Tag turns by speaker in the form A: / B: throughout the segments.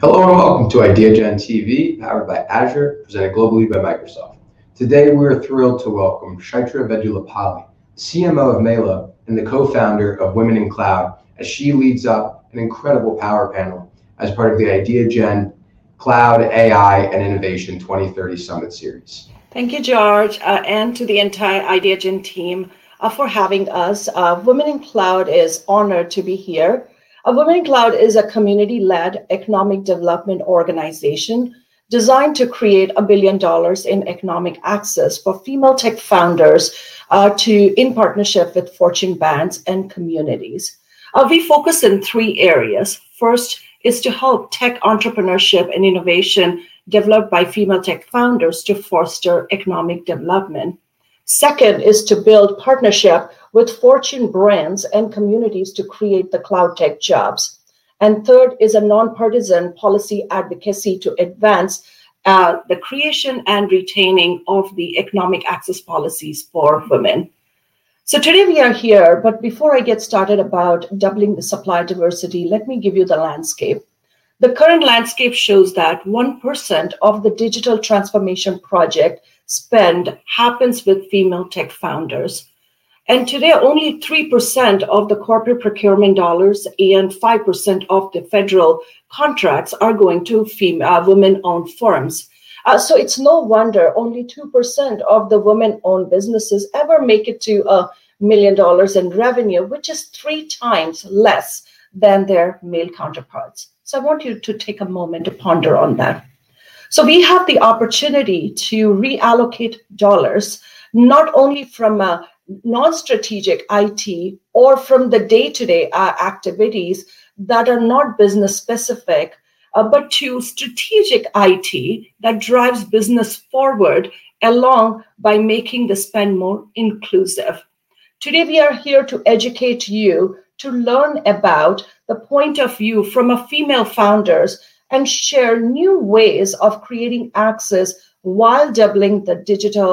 A: Hello and welcome to IdeaGen TV, powered by Azure, presented globally by Microsoft. Today we're thrilled to welcome Chaitra Vedulapalli, CMO of Mela and the co-founder of Women in Cloud, as she leads up an incredible power panel as part of the IdeaGen Cloud, AI, and Innovation 2030 Summit Series.
B: Thank you, George, and to the entire IdeaGen team for having us. Women in Cloud is honored to be here. Women in Cloud is a community-led economic development organization designed to create $1 billion in economic access for female tech founders in partnership with Fortune brands and communities. We focus in three areas. First is to help tech entrepreneurship and innovation developed by female tech founders to foster economic development. Second is to build partnership with Fortune brands and communities to create the cloud tech jobs. And third is a nonpartisan policy advocacy to advance the creation and retaining of the economic access policies for women. So today we are here, but before I get started about doubling the supply diversity, let me give you the landscape. The current landscape shows that 1% of the digital transformation project spend happens with female tech founders. And today, only 3% of the corporate procurement dollars and 5% of the federal contracts are going to women-owned firms. So it's no wonder only 2% of the women-owned businesses ever make it to $1 million in revenue, which is 3 times less than their male counterparts. So I want you to take a moment to ponder on that. So we have the opportunity to reallocate dollars, not only from a non-strategic IT or from the day-to-day activities that are not business specific, but to strategic IT that drives business forward along by making the spend more inclusive. Today, we are here to educate you to learn about the point of view from a female founders and share new ways of creating access while doubling the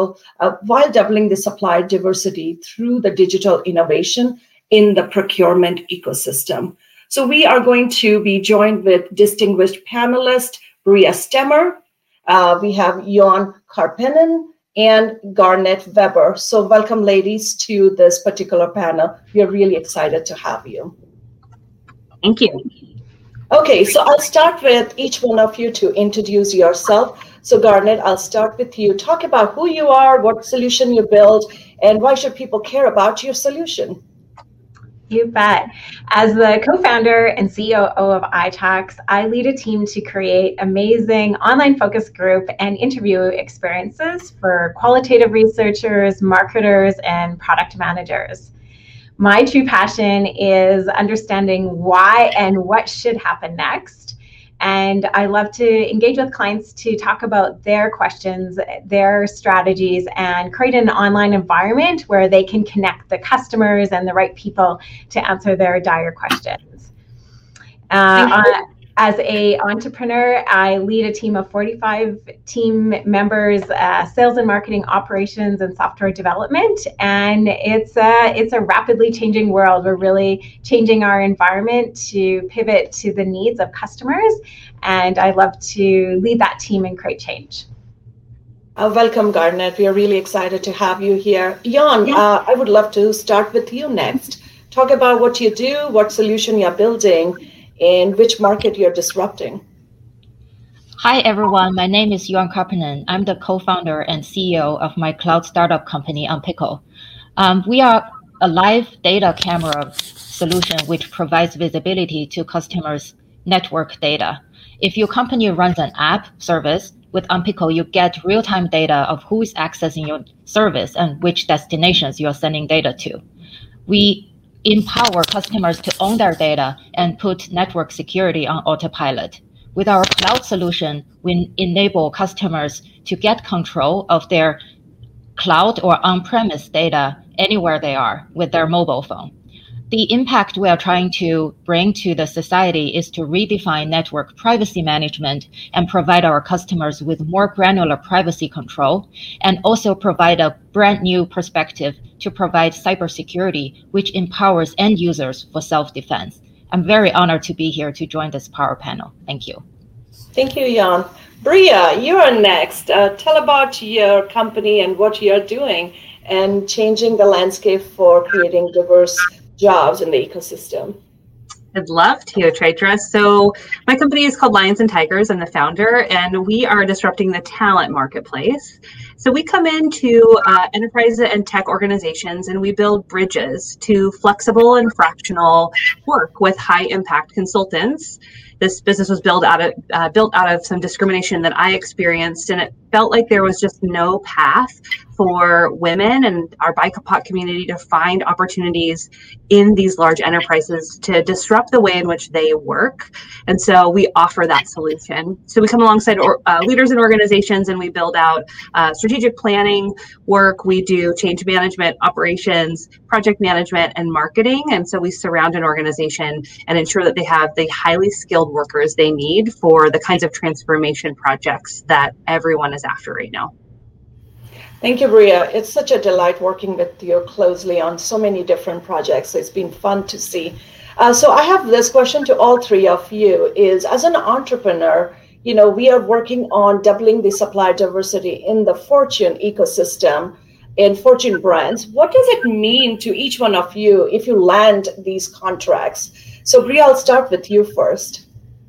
B: supply diversity through the digital innovation in the procurement ecosystem. So we are going to be joined with distinguished panelist Bria Stemmer. We have Jon Karppinen and Garnet Weber. So welcome, ladies, to this particular panel. We are really excited to have you.
C: Thank you.
B: Okay, so I'll start with each one of you to introduce yourself. So Garnet, I'll start with you. Talk about who you are, what solution you build, and why should people care about your solution?
C: You bet. As the co-founder and CEO of iTalks, I lead a team to create amazing online focus group and interview experiences for qualitative researchers, marketers, and product managers. My true passion is understanding why and what should happen next. And I love to engage with clients to talk about their questions, their strategies, and create an online environment where they can connect the customers and the right people to answer their dire questions. As an entrepreneur, I lead a team of 45 team members, sales and marketing, operations, and software development. And it's a rapidly changing world. We're really changing our environment to pivot to the needs of customers. And I love to lead that team and create change.
B: Welcome, Garnet. We are really excited to have you here. Jon, I would love to start with you next. Talk about what you do, what solution you're building, and which market you're disrupting.
D: Hi, everyone. My name is Jon Karppinen. I'm the co-founder and CEO of my cloud startup company, Unpickle. We are a live data camera solution which provides visibility to customers' network data. If your company runs an app service, with Unpickle, you get real-time data of who is accessing your service and which destinations you're sending data to. We empower customers to own their data and put network security on autopilot. With our cloud solution, we enable customers to get control of their cloud or on-premise data anywhere they are with their mobile phone. The impact we are trying to bring to the society is to redefine network privacy management and provide our customers with more granular privacy control, and also provide a brand new perspective to provide cybersecurity, which empowers end users for self-defense. I'm very honored to be here to join this power panel. Thank you.
B: Thank you, Jan. Bria, you are next. Tell about your company and what you're doing and changing the landscape for creating diverse jobs in the ecosystem.
E: I'd love to, Chaitra. So my company is called Lions and Tigers. I'm the founder, and we are disrupting the talent marketplace. So we come into enterprise and tech organizations, and we build bridges to flexible and fractional work with high impact consultants. This business was built out of some discrimination that I experienced, and it felt like there was just no path for women and our BIPOC community to find opportunities in these large enterprises to disrupt the way in which they work. And so we offer that solution. So we come alongside leaders and organizations, and we build out strategic planning work. We do change management, operations, project management, and marketing. And so we surround an organization and ensure that they have the highly skilled workers they need for the kinds of transformation projects that everyone is after right now.
B: Thank you, Bria. It's such a delight working with you closely on so many different projects. It's been fun to see. So I have this question to all three of you is, as an entrepreneur, we are working on doubling the supply diversity in the Fortune ecosystem in Fortune brands. What does it mean to each one of you if you land these contracts? So Bria, I'll start with you first.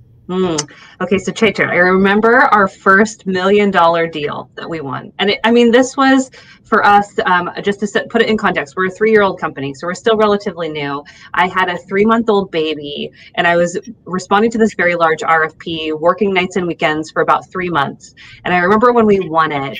E: Okay, so Chaitra, I remember our first $1 million deal that we won. And this was for us, just to put it in context, we're a 3-year-old company, so we're still relatively new. I had a 3-month-old baby, and I was responding to this very large RFP, working nights and weekends for about 3 months. And I remember when we won it,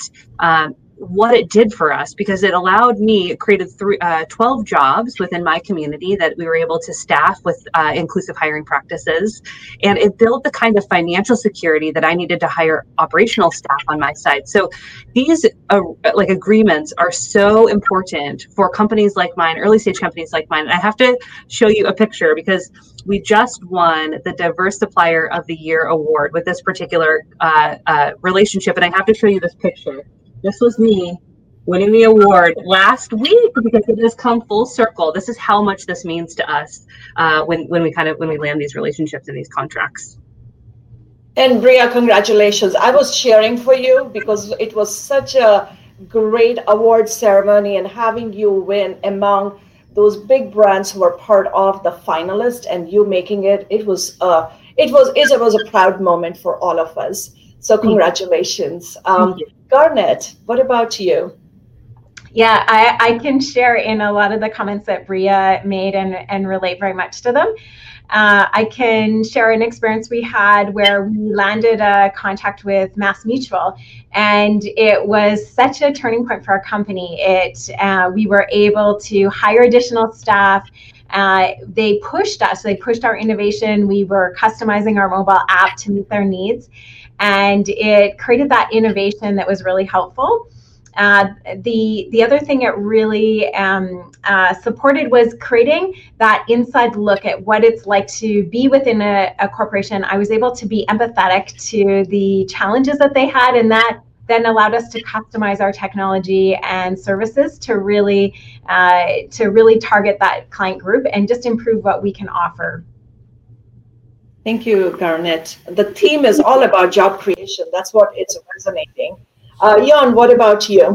E: what it did for us, because it allowed me, it created 12 jobs within my community that we were able to staff with inclusive hiring practices. And it built the kind of financial security that I needed to hire operational staff on my side. So these agreements are so important for companies like mine, early stage companies like mine. And I have to show you a picture because we just won the Diverse Supplier of the Year award with this particular relationship. And I have to show you this picture. This was me winning the award last week because it has come full circle. This is how much this means to us when we land these relationships and these contracts.
B: And Bria, congratulations. I was cheering for you because it was such a great award ceremony, and having you win among those big brands who were part of the finalists and you making it, it was a proud moment for all of us. So congratulations. Garnet, what about you?
C: Yeah, I can share in a lot of the comments that Bria made and relate very much to them. I can share an experience we had where we landed a contract with MassMutual, and it was such a turning point for our company. We were able to hire additional staff. They pushed us, they pushed our innovation. We were customizing our mobile app to meet their needs, and it created that innovation that was really helpful. The other thing it really supported was creating that inside look at what it's like to be within a corporation. I was able to be empathetic to the challenges that they had, and that then allowed us to customize our technology and services to really target that client group and just improve what we can offer.
B: Thank you, Garnet. The theme is all about job creation. That's what it's resonating. Jan, what about you?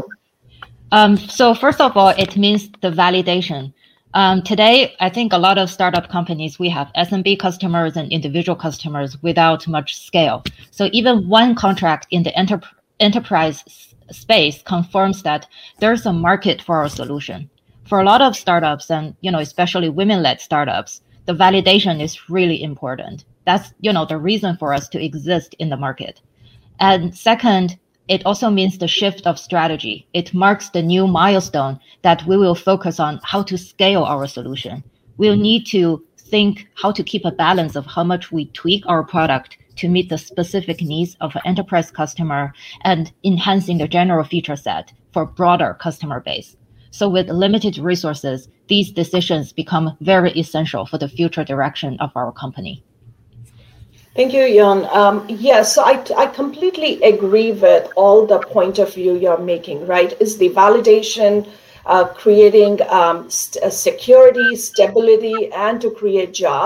D: So first of all, it means the validation. Today, I think a lot of startup companies, we have SMB customers and individual customers without much scale. So even one contract in the enterprise space confirms that there's a market for our solution. For a lot of startups and, especially women-led startups, the validation is really important. That's, the reason for us to exist in the market. And second, it also means the shift of strategy. It marks the new milestone that we will focus on how to scale our solution. We'll need to think how to keep a balance of how much we tweak our product to meet the specific needs of an enterprise customer and enhancing the general feature set for broader customer base. So with limited resources, these decisions become very essential for the future direction of our company.
B: Thank you, Jan. Yes, so I completely agree with all the point of view you're making, right? Is the validation, creating security, stability, and to create jobs.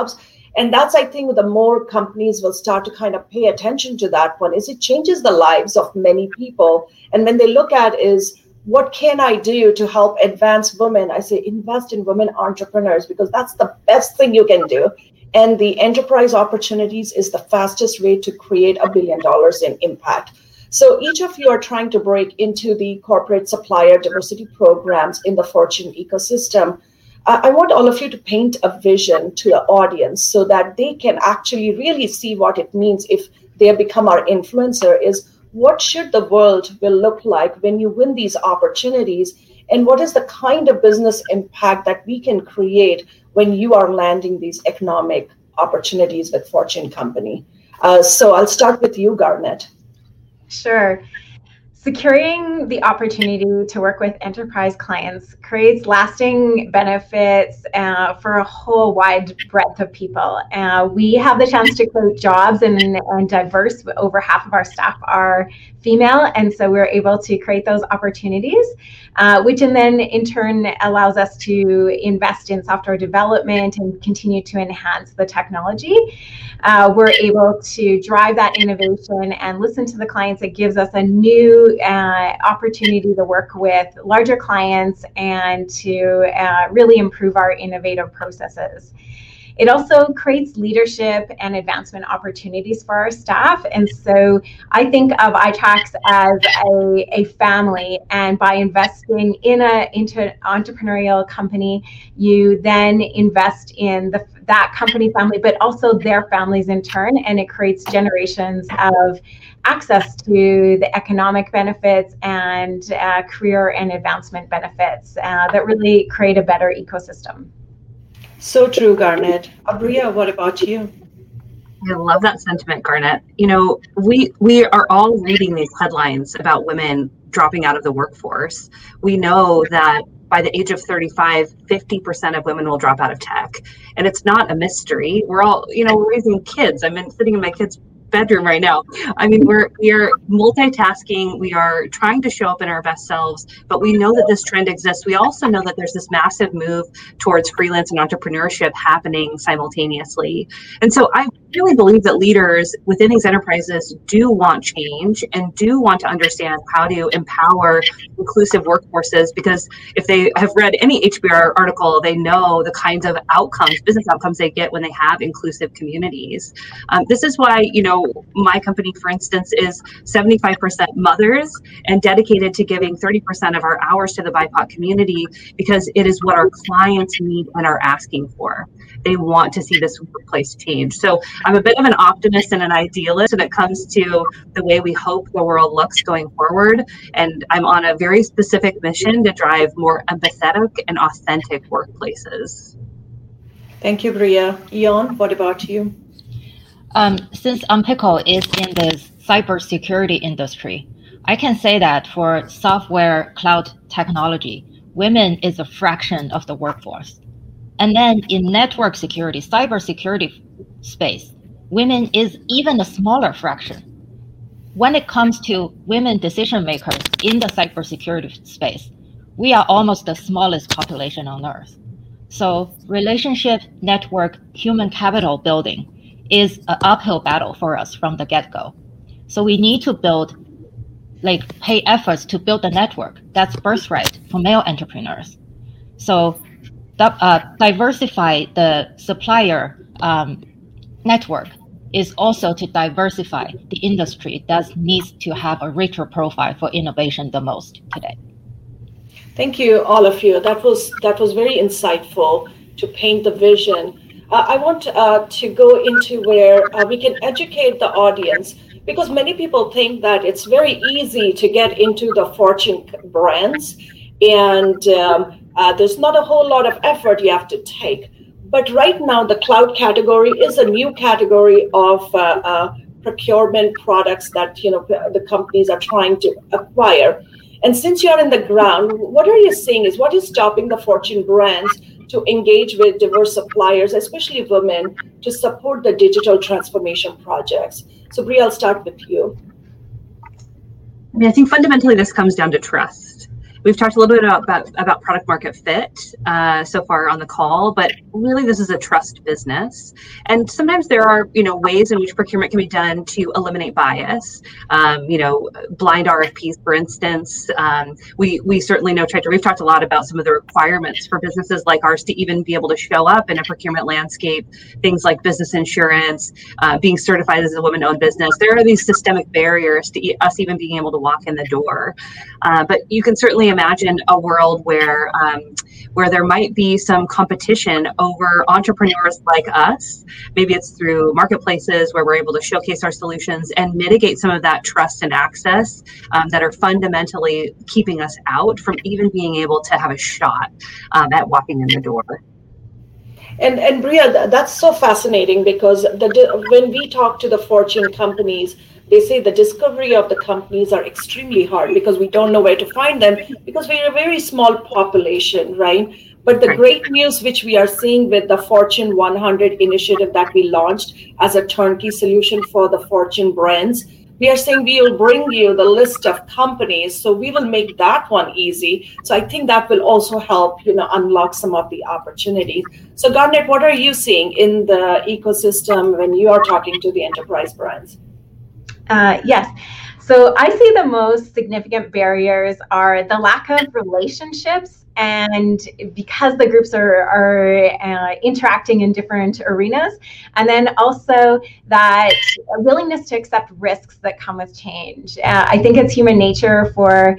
B: And that's, I think, the more companies will start to kind of pay attention to that one, is it changes the lives of many people. And when they look at is, what can I do to help advance women? I say invest in women entrepreneurs, because that's the best thing you can do. And the enterprise opportunities is the fastest way to create $1 billion in impact. So each of you are trying to break into the corporate supplier diversity programs in the Fortune ecosystem. I want all of you to paint a vision to the audience so that they can actually really see what it means if they become our influencer, is what should the world will look like when you win these opportunities, and what is the kind of business impact that we can create when you are landing these economic opportunities with Fortune company. So I'll start with you, Garnet.
C: Sure. Securing the opportunity to work with enterprise clients creates lasting benefits for a whole wide breadth of people. We have the chance to create jobs and diverse. Over half of our staff are female, and so we're able to create those opportunities, which then in turn allows us to invest in software development and continue to enhance the technology. We're able to drive that innovation and listen to the clients. It gives us a new opportunity to work with larger clients and to really improve our innovative processes. It also creates leadership and advancement opportunities for our staff. And so I think of iTax as a family, and by investing into an entrepreneurial company, you then invest in that company family, but also their families in turn, and it creates generations of access to the economic benefits and career and advancement benefits that really create a better ecosystem.
B: So true, Garnet. Abria, what about you?
E: I love that sentiment, Garnet. You know, we are all reading these headlines about women dropping out of the workforce. We know that by the age of 35, 50% of women will drop out of tech. And it's not a mystery. We're all, we're raising kids. I'm sitting in my kids' bedroom right now. I mean, we're multitasking. We are trying to show up in our best selves, but we know that this trend exists. We also know that there's this massive move towards freelance and entrepreneurship happening simultaneously. And so I really believe that leaders within these enterprises do want change and do want to understand how to empower inclusive workforces, because if they have read any HBR article, they know the kinds of business outcomes they get when they have inclusive communities. This is why, my company, for instance, is 75% mothers and dedicated to giving 30% of our hours to the BIPOC community, because it is what our clients need and are asking for. They want to see this workplace change. So I'm a bit of an optimist and an idealist when it comes to the way we hope the world looks going forward. And I'm on a very specific mission to drive more empathetic and authentic workplaces.
B: Thank you, Bria. Ion, what about you?
D: Since Unpickle is in the cybersecurity industry, I can say that for software cloud technology, women is a fraction of the workforce. And then in network security, cybersecurity space, women is even a smaller fraction. When it comes to women decision makers in the cybersecurity space, we are almost the smallest population on Earth. So relationship, network, human capital building is an uphill battle for us from the get-go. So we need to pay efforts to build the network. That's birthright for male entrepreneurs. So diversify the supplier network is also to diversify the industry that needs to have a richer profile for innovation the most today.
B: Thank you, all of you. That was very insightful to paint the vision. I want to go into where we can educate the audience, because many people think that it's very easy to get into the Fortune brands, and there's not a whole lot of effort you have to take. But right now, the cloud category is a new category of procurement products that the companies are trying to acquire. And since you're in the ground, what are you seeing is what is stopping the Fortune brands to engage with diverse suppliers, especially women, to support the digital transformation projects? So Bria, I'll start with you.
E: I think fundamentally this comes down to trust. We've talked a little bit about product market fit so far on the call, but really this is a trust business. And sometimes there are, ways in which procurement can be done to eliminate bias. Blind RFPs, for instance. We certainly know, Chaitra, we've talked a lot about some of the requirements for businesses like ours to even be able to show up in a procurement landscape, things like business insurance, being certified as a woman-owned business. There are these systemic barriers to us even being able to walk in the door. But you can certainly imagine a world where there might be some competition over entrepreneurs like us. Maybe it's through marketplaces where we're able to showcase our solutions and mitigate some of that trust and access that are fundamentally keeping us out from even being able to have a shot at walking in the door.
B: And Bria, that's so fascinating because when we talk to the Fortune companies, they say the discovery of the companies are extremely hard because we don't know where to find them because we're a very small population, right? But the great news which we are seeing with the Fortune 100 initiative that we launched as a turnkey solution for the Fortune brands, we are saying we will bring you the list of companies, so we will make that one easy. So I think that will also help, unlock some of the opportunities. So Garnet, what are you seeing in the ecosystem when you are talking to the enterprise brands?
C: Yes. So I see the most significant barriers are the lack of relationships, and because the groups are interacting in different arenas, and then also that willingness to accept risks that come with change. I think it's human nature for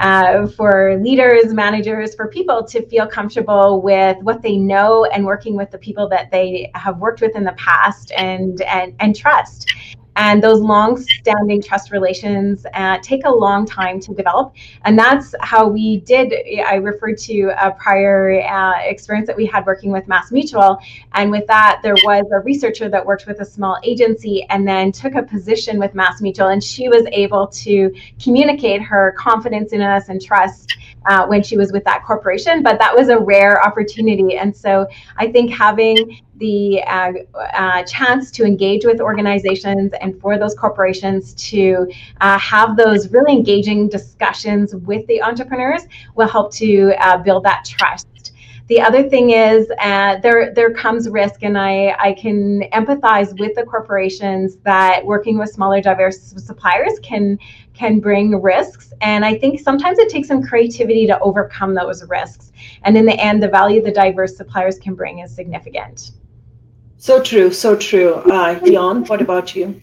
C: leaders, managers, for people to feel comfortable with what they know and working with the people that they have worked with in the past and trust. And those long-standing trust relations take a long time to develop. And that's how we did. I referred to a prior experience that we had working with MassMutual. And with that, there was a researcher that worked with a small agency and then took a position with MassMutual. And she was able to communicate her confidence in us and trust when she was with that corporation. But that was a rare opportunity. And so I think having the chance to engage with organizations and for those corporations to have those really engaging discussions with the entrepreneurs will help to build that trust. The other thing is there comes risk, and I can empathize with the corporations that working with smaller, diverse suppliers can bring risks. And I think sometimes it takes some creativity to overcome those risks. And in the end, the value the diverse suppliers can bring is significant.
B: So true, so true. Jan, what about you?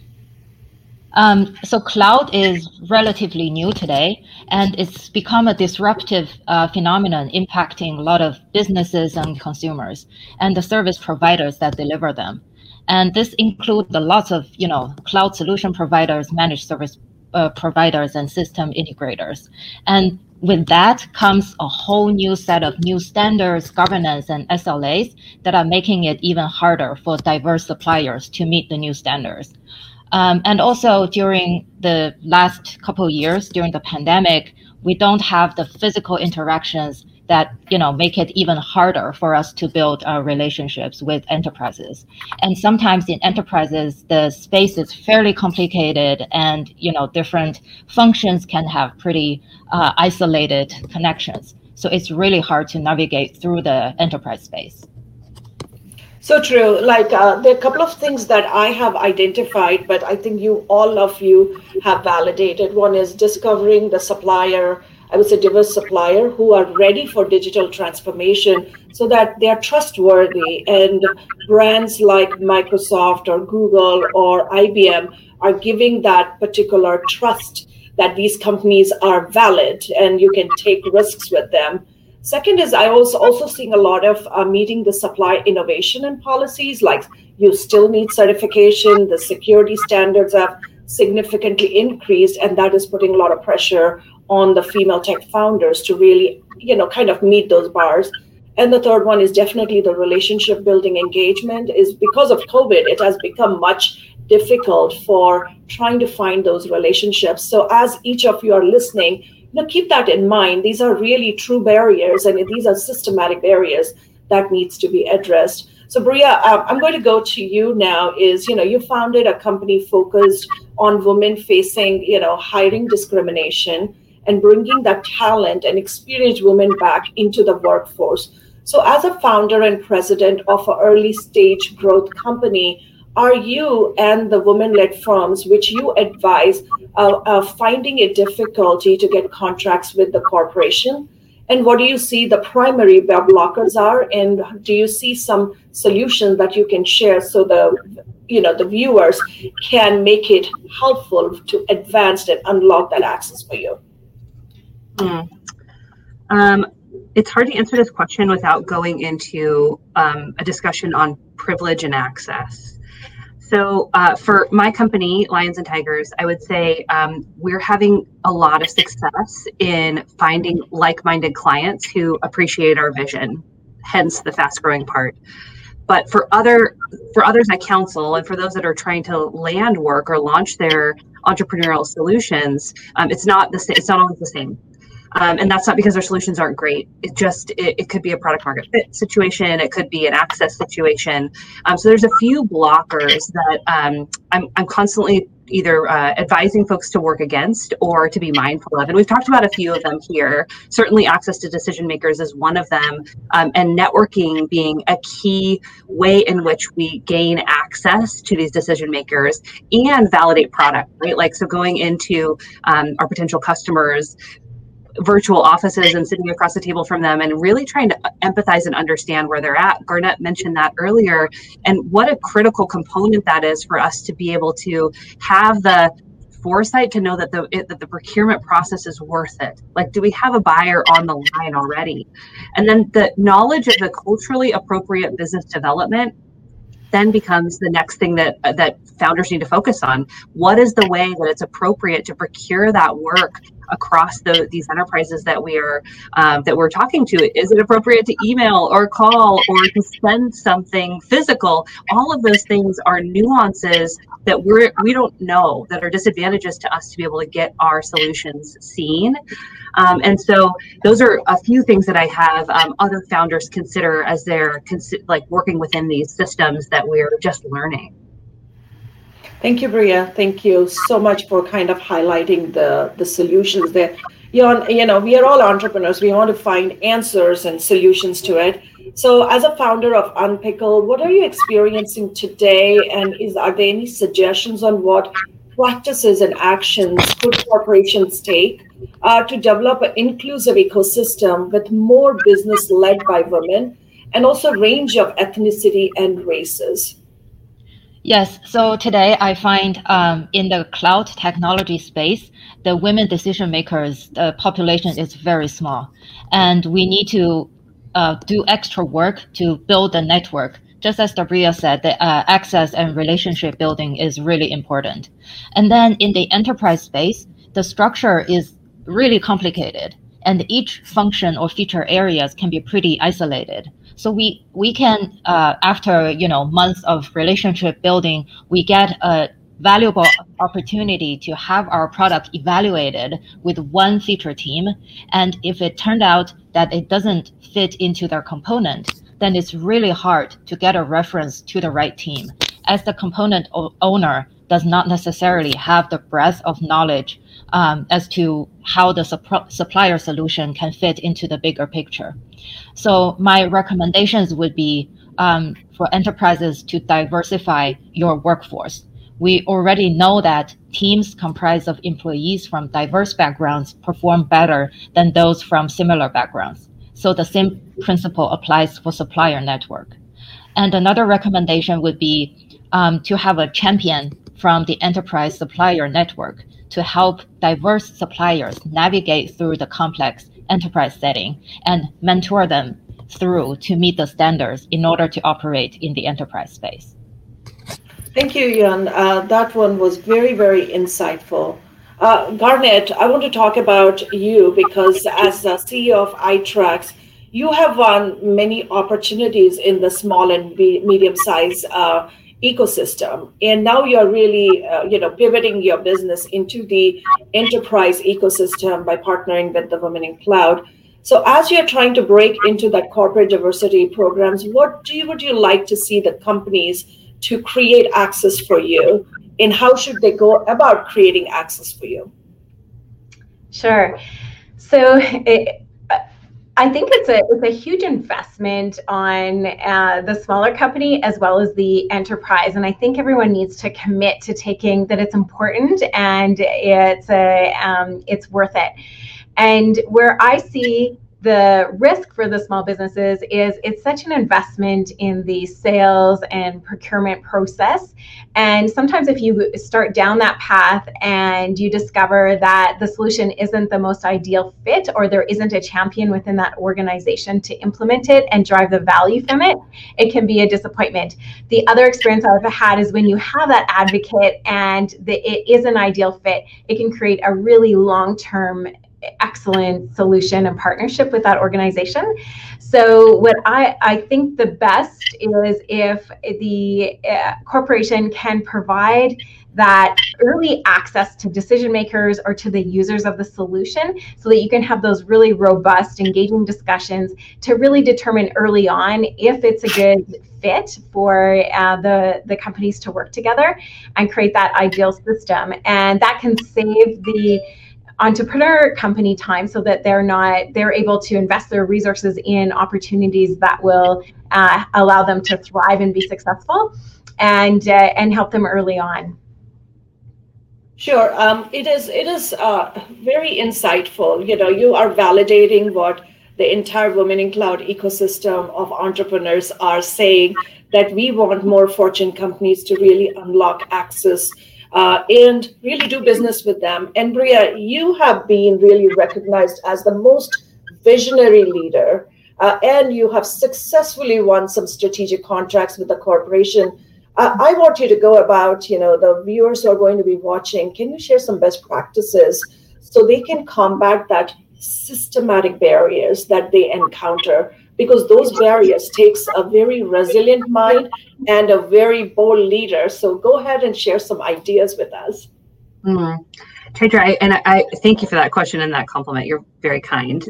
D: So cloud is relatively new today, and it's become a disruptive phenomenon impacting a lot of businesses and consumers and the service providers that deliver them. And this includes lots of, cloud solution providers, managed service providers, and system integrators. And with that comes a whole new set of new standards, governance, and SLAs that are making it even harder for diverse suppliers to meet the new standards. And also during the last couple of years, during the pandemic, we don't have the physical interactions that, make it even harder for us to build relationships with enterprises. And sometimes in enterprises, the space is fairly complicated and, different functions can have pretty isolated connections. So it's really hard to navigate through the enterprise space.
B: So true. There are a couple of things that I have identified, but I think all of you have validated. One is discovering the supplier, I would say diverse supplier who are ready for digital transformation so that they are trustworthy, and brands like Microsoft or Google or IBM are giving that particular trust that these companies are valid and you can take risks with them. Second is I also seeing a lot of meeting the supply innovation and policies, like you still need certification, the security standards have significantly increased, and that is putting a lot of pressure on the female tech founders to really, kind of meet those bars. And the third one is definitely the relationship building engagement. Is because of COVID, it has become much difficult for trying to find those relationships. So as each of you are listening, keep that in mind. These are really true barriers, and these are systematic barriers that needs to be addressed. So Bria, I'm going to go to you now. You founded a company focused on women facing, hiring discrimination. and bringing that talent and experienced women back into the workforce. So as a founder and president of an early stage growth company, are you and the women-led firms which you advise finding it difficulty to get contracts with the corporation? And what do you see the primary blockers are? And do you see some solutions that you can share so the viewers can make it helpful to advance and unlock that access for you?
E: It's hard to answer this question without going into a discussion on privilege and access. So for my company, Lions and Tigers, I would say we're having a lot of success in finding like-minded clients who appreciate our vision, hence the fast-growing part. But for others I counsel, and for those that are trying to land work or launch their entrepreneurial solutions, it's not always the same. And that's not because their solutions aren't great. It could be a product market fit situation. It could be an access situation. So there's a few blockers that I'm constantly either advising folks to work against or to be mindful of. And we've talked about a few of them here. Certainly access to decision makers is one of them. And networking being a key way in which we gain access to these decision makers and validate product, right? Like, so going into our potential customers, virtual offices and sitting across the table from them and really trying to empathize and understand where they're at. Garnett mentioned that earlier, and what a critical component that is for us to be able to have the foresight to know that the procurement process is worth it. Like, do we have a buyer on the line already? And then the knowledge of the culturally appropriate business development then becomes the next thing that founders need to focus on. What is the way that it's appropriate to procure that work across these enterprises that we're talking to? Is it appropriate to email or call or to send something physical? All of those things are nuances that we don't know, that are disadvantages to us to be able to get our solutions seen. And so those are a few things that I have other founders consider as they're working within these systems that we're just learning.
B: Thank you, Bria. Thank you so much for kind of highlighting the solutions there. We are all entrepreneurs. We want to find answers and solutions to it. So as a founder of Unpickle, what are you experiencing today? And are there any suggestions on what practices and actions could corporations take to develop an inclusive ecosystem with more business led by women and also range of ethnicity and races?
D: Yes, so today I find in the cloud technology space, the women decision makers, the population is very small. And we need to do extra work to build the network. Just as Bria said, the access and relationship building is really important. And then in the enterprise space, the structure is really complicated, and each function or feature areas can be pretty isolated. So we can, after months of relationship building, we get a valuable opportunity to have our product evaluated with one feature team. And if it turned out that it doesn't fit into their component, then it's really hard to get a reference to the right team, as the component owner does not necessarily have the breadth of knowledge as to how the supplier solution can fit into the bigger picture. So my recommendations would be for enterprises to diversify your workforce. We already know that teams comprised of employees from diverse backgrounds perform better than those from similar backgrounds. So the same principle applies for supplier network. And another recommendation would be to have a champion from the enterprise supplier network to help diverse suppliers navigate through the complex enterprise setting and mentor them through to meet the standards in order to operate in the enterprise space.
B: Thank you, Yuan. That one was very, very insightful. Garnett, I want to talk about you because as the CEO of iTraxx, you have won many opportunities in the small and medium-sized ecosystem, and now you're really, pivoting your business into the enterprise ecosystem by partnering with the Women in Cloud. So, as you're trying to break into that corporate diversity programs, would you like to see the companies to create access for you, and how should they go about creating access for you?
C: Sure. So I think it's a huge investment on the smaller company as well as the enterprise, and I think everyone needs to commit to taking that it's important and it's worth it. And where I see the risk for the small businesses is it's such an investment in the sales and procurement process. And sometimes if you start down that path and you discover that the solution isn't the most ideal fit, or there isn't a champion within that organization to implement it and drive the value from it, it can be a disappointment. The other experience I've had is when you have that advocate and it is an ideal fit, it can create a really long-term excellent solution and partnership with that organization. So what I think the best is if the corporation can provide that early access to decision makers or to the users of the solution, so that you can have those really robust, engaging discussions to really determine early on if it's a good fit for the companies to work together and create that ideal system. And that can save the entrepreneur company time, so that they're able to invest their resources in opportunities that will allow them to thrive and be successful, and help them early on.
B: Sure, it is very insightful. You are validating what the entire Women in Cloud ecosystem of entrepreneurs are saying, that we want more Fortune companies to really unlock access and really do business with them. And Bria, you have been really recognized as the most visionary leader, and you have successfully won some strategic contracts with the corporation. I want you to go about, the viewers who are going to be watching, can you share some best practices so they can combat that systematic barriers that they encounter? Because those barriers takes a very resilient mind and a very bold leader. So go ahead and share some ideas with us.
E: Chaitra, I thank you for that question and that compliment. You're very kind.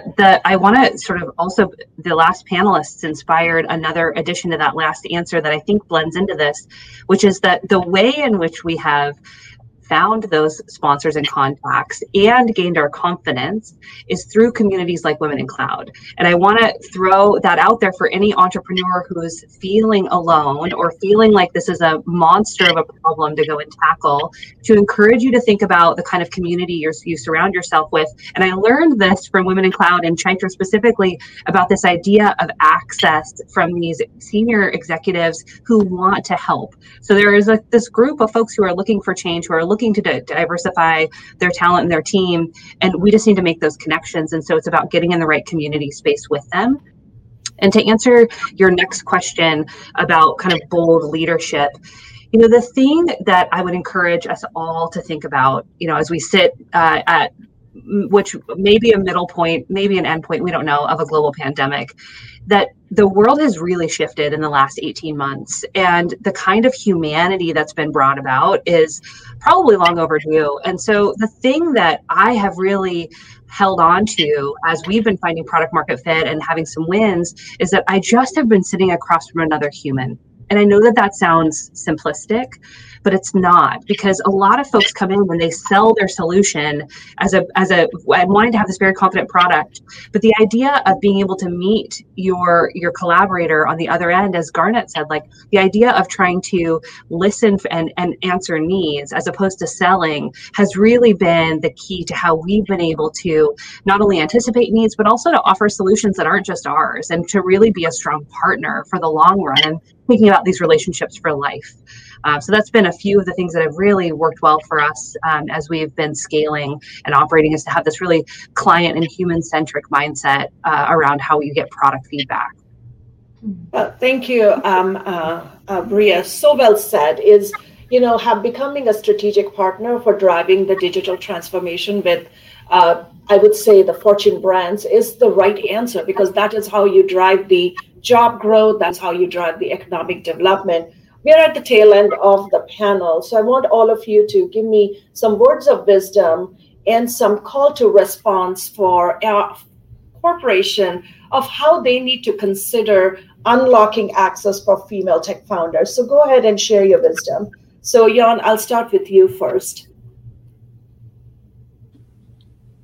E: I want to sort of also, the last panelists inspired another addition to that last answer that I think blends into this, which is that the way in which we have found those sponsors and contacts and gained our confidence is through communities like Women in Cloud. And I want to throw that out there for any entrepreneur who's feeling alone or feeling like this is a monster of a problem to go and tackle, to encourage you to think about the kind of community you surround yourself with. And I learned this from Women in Cloud and Chaitra specifically about this idea of access from these senior executives who want to help. So there is this group of folks who are looking for change, who are looking to diversify their talent and their team, and we just need to make those connections. And so it's about getting in the right community space with them. And to answer your next question about kind of bold leadership, the thing that I would encourage us all to think about, as we sit at which may be a middle point, maybe an end point, we don't know, of a global pandemic, that the world has really shifted in the last 18 months. And the kind of humanity that's been brought about is probably long overdue. And so the thing that I have really held on to as we've been finding product market fit and having some wins is that I just have been sitting across from another human. And I know that sounds simplistic, but it's not, because a lot of folks come in when they sell their solution as a wanting to have this very confident product. But the idea of being able to meet your collaborator on the other end, as Garnet said, like the idea of trying to listen and answer needs as opposed to selling has really been the key to how we've been able to not only anticipate needs, but also to offer solutions that aren't just ours, and to really be a strong partner for the long run and thinking about these relationships for life. So that's been a few of the things that have really worked well for us as we've been scaling and operating, is to have this really client and human-centric mindset around how you get product feedback.
B: Thank you, Bria. So well said. Is becoming a strategic partner for driving the digital transformation with, I would say, the Fortune brands is the right answer, because that is how you drive the job growth. That's how you drive the economic development. We're at the tail end of the panel, so I want all of you to give me some words of wisdom and some call to response for our corporation of how they need to consider unlocking access for female tech founders. So go ahead and share your wisdom. So Jan, I'll start with you first.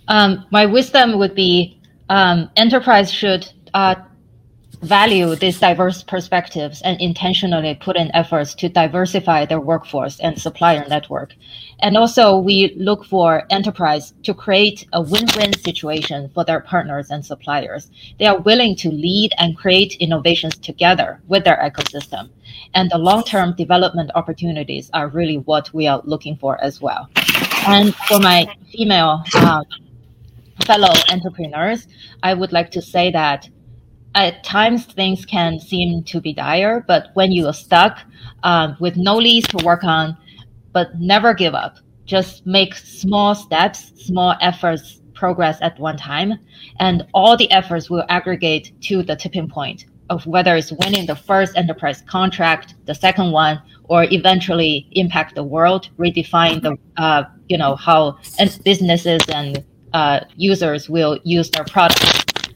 D: My wisdom would be enterprise should value these diverse perspectives and intentionally put in efforts to diversify their workforce and supplier network. And also we look for enterprise to create a win-win situation for their partners and suppliers. They are willing to lead and create innovations together with their ecosystem. And the long-term development opportunities are really what we are looking for as well. And for my female fellow entrepreneurs, I would like to say that at times things can seem to be dire, but when you are stuck with no leads to work on, but never give up, just make small steps, small efforts, progress at one time, and all the efforts will aggregate to the tipping point of whether it's winning the first enterprise contract, the second one, or eventually impact the world, redefine the how businesses and users will use their products.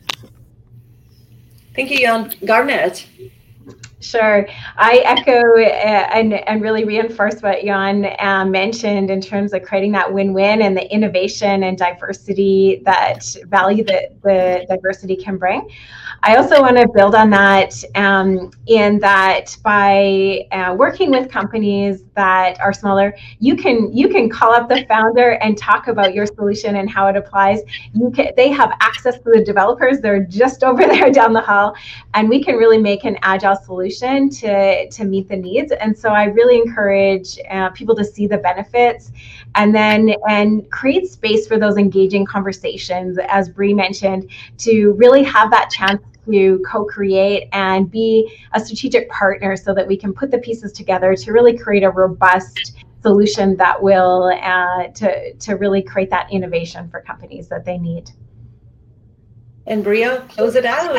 B: Thank you, Jan. Garnet.
C: Sure. I echo and really reinforce what Jan mentioned in terms of creating that win-win and the innovation and diversity that value that the diversity can bring. I also want to build on that in that by working with companies that are smaller, you can call up the founder and talk about your solution and how it applies. They have access to the developers. They're just over there down the hall, and we can really make an agile solution to meet the needs. And so I really encourage people to see the benefits and create space for those engaging conversations, as Bree mentioned, to really have that chance to co-create and be a strategic partner so that we can put the pieces together to really create a robust solution that will to really create that innovation for companies that they need.
B: And Bria, close it out.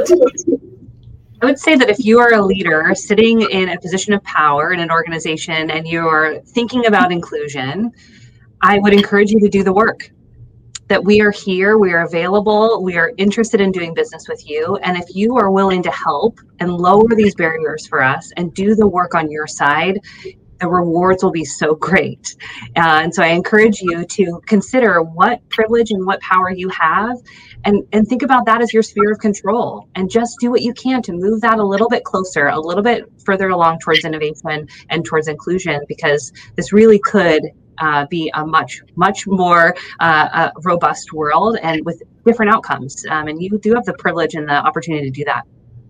E: I would say that if you are a leader sitting in a position of power in an organization and you're thinking about inclusion, I would encourage you to do the work. That we are here, we are available, we are interested in doing business with you. And if you are willing to help and lower these barriers for us and do the work on your side, the rewards will be so great. And so I encourage you to consider what privilege and what power you have and think about that as your sphere of control and just do what you can to move that a little bit closer, a little bit further along towards innovation and towards inclusion, because this really could be a much more robust world and with different outcomes. And you do have the privilege and the opportunity to do that.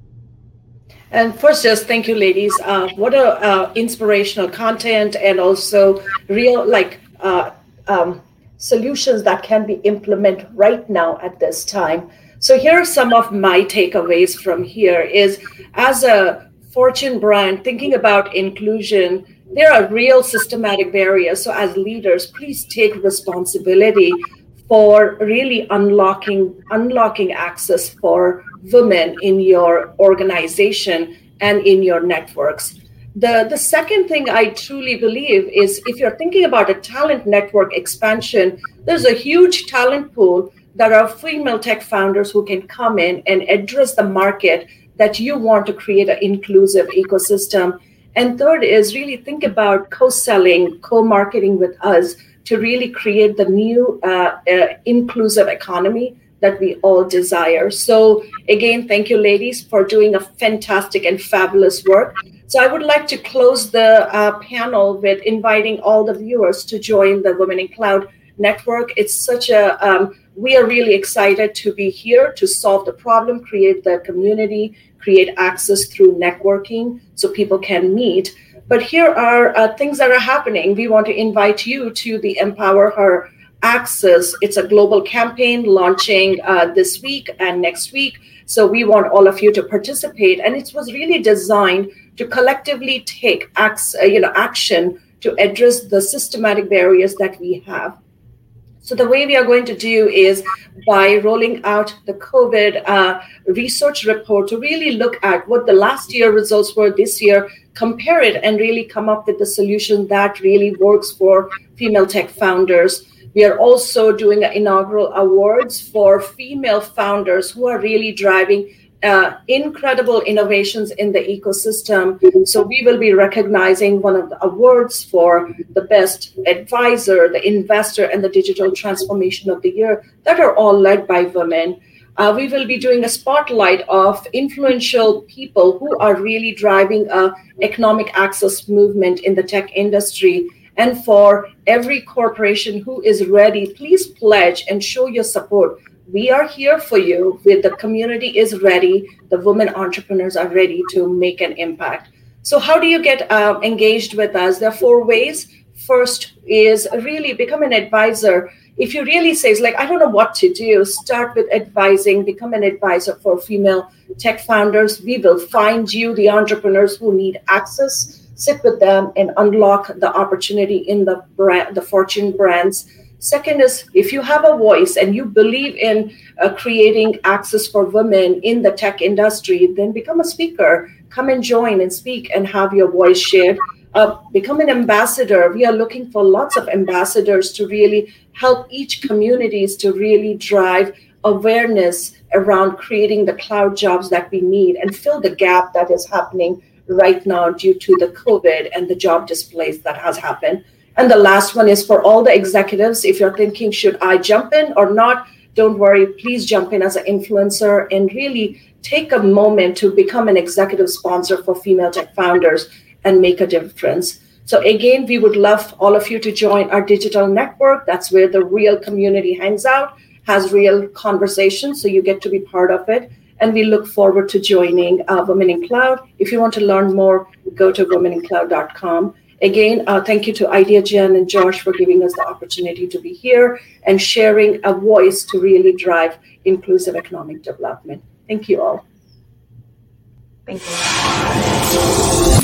B: And first, just thank you, ladies. What a inspirational content and also real solutions that can be implemented right now at this time. So here are some of my takeaways from here is, as a Fortune brand, thinking about inclusion, there are real systematic barriers. So as leaders, please take responsibility for really unlocking access for women in your organization and in your networks. The second thing I truly believe is, if you're thinking about a talent network expansion, there's a huge talent pool that are female tech founders who can come in and address the market that you want to create an inclusive ecosystem. And third is really think about co-selling, co-marketing with us to really create the new inclusive economy that we all desire. So again, thank you, ladies, for doing a fantastic and fabulous work. So I would like to close the panel with inviting all the viewers to join the Women in Cloud Network. It's such a, we are really excited to be here to solve the problem, create the community, create access through networking so people can meet. But here are things that are happening. We want to invite you to the Empower Her Access. It's a global campaign launching this week and next week. So we want all of you to participate. And it was really designed to collectively take action to address the systematic barriers that we have. So the way we are going to do is by rolling out the COVID research report to really look at what the last year results were this year, compare it, and really come up with the solution that really works for female tech founders. We are also doing inaugural awards for female founders who are really driving incredible innovations in the ecosystem. So we will be recognizing one of the awards for the best advisor, the investor, and the digital transformation of the year that are all led by women. We will be doing a spotlight of influential people who are really driving a economic access movement in the tech industry. And for every corporation who is ready, please pledge and show your support. We are here for you. The community is ready. The women entrepreneurs are ready to make an impact. So how do you get engaged with us? There are 4 ways. First is really become an advisor. If you really say, I don't know what to do, start with advising, become an advisor for female tech founders. We will find you the entrepreneurs who need access, sit with them and unlock the opportunity in the Fortune brands. Second is, if you have a voice and you believe in creating access for women in the tech industry, then become a speaker. Come and join and speak and have your voice shared. Become an ambassador. We are looking for lots of ambassadors to really help each communities to really drive awareness around creating the cloud jobs that we need and fill the gap that is happening right now due to the COVID and the job displays that has happened. And the last one is for all the executives. If you're thinking, should I jump in or not? Don't worry, please jump in as an influencer and really take a moment to become an executive sponsor for female tech founders and make a difference. So again, we would love all of you to join our digital network. That's where the real community hangs out, has real conversations, so you get to be part of it. And we look forward to joining Women in Cloud. If you want to learn more, go to womenincloud.com. Again, thank you to IdeaGen and Josh for giving us the opportunity to be here and sharing a voice to really drive inclusive economic development. Thank you all.
C: Thank you.